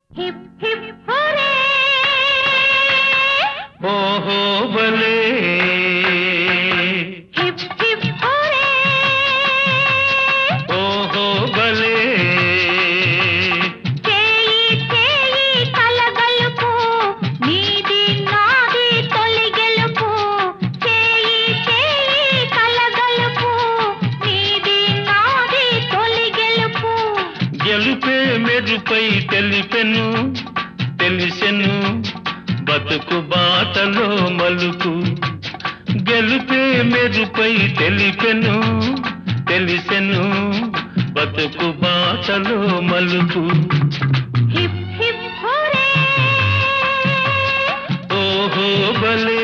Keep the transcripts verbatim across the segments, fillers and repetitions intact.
hip hip హురే ఓహో బలే hip hip హురే ఓహో బలే చేయి చేయి కలగలుపు నీది నాది తొలి గెలుపు చేయి చేయి కలగలుపు నీది నాది తొలి గెలుపు గెలుపే మెరుపై తెలిపెను తెలిసెను బతుకు బాటలో మలుపు గెలుపే మెరుపై తెలిపెను తెలిసెను బతుకు బాటలో మలుపు హిప్ హిప్ హురే ఓహో బలే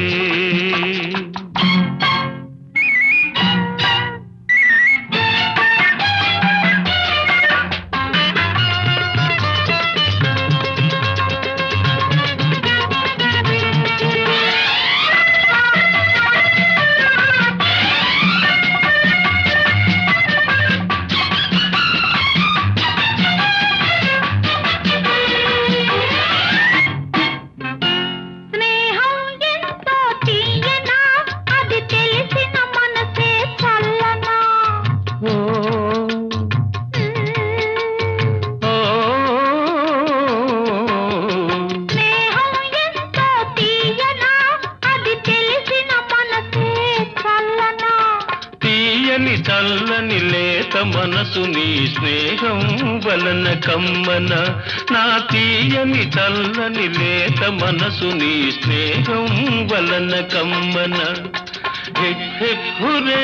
తీయని చల్లని లేత మనసు నీ స్నేహం వలన కమ్మన నా తీయని చల్లని లేత మనసు నీ స్నేహం వలన కమ్మన హిప్ హిప్ హురే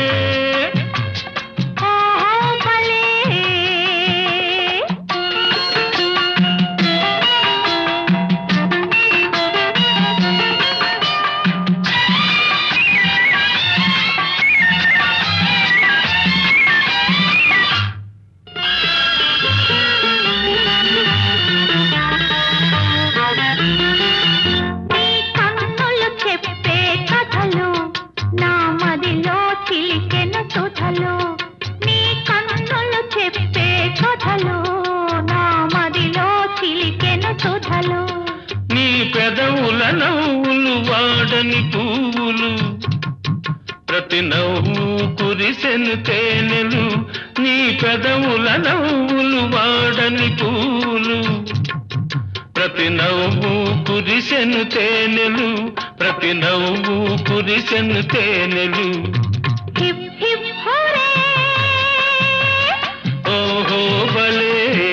నీ కన్నులు చెప్పే కథలు నా మదిలో చిలికెన సుధలు నీ పెదవుల నవ్వులు వాడని పువ్వులు ప్రతి నవ్వు కురిసెను తేనెలు నీ పెదవుల నవ్వులు వాడని పువ్వులు ప్రతి నవ్వు కురిసెను తేనెలు ప్రతి నవ్వు కురిసెను తేనెలు హిప్ హిప్ హురే ఓహో బలే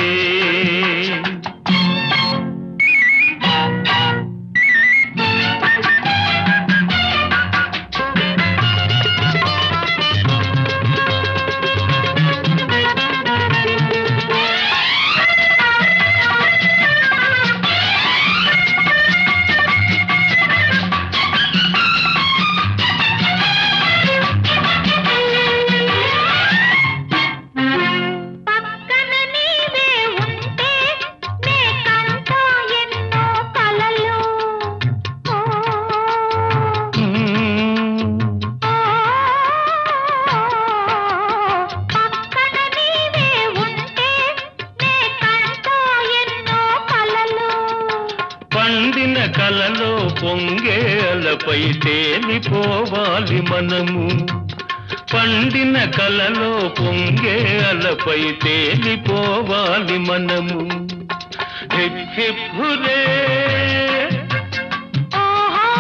పండిన కలలో పొంగే అలపై తేలిపోవాలి మనము పండిన కలలో పొంగే అలపై తేలిపోవాలి మనము హిప్ హిప్ హురే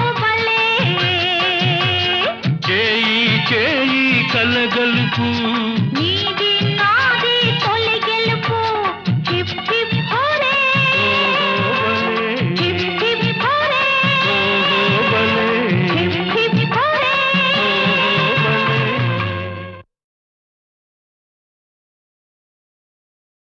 చేయి చేయి కలగలుపు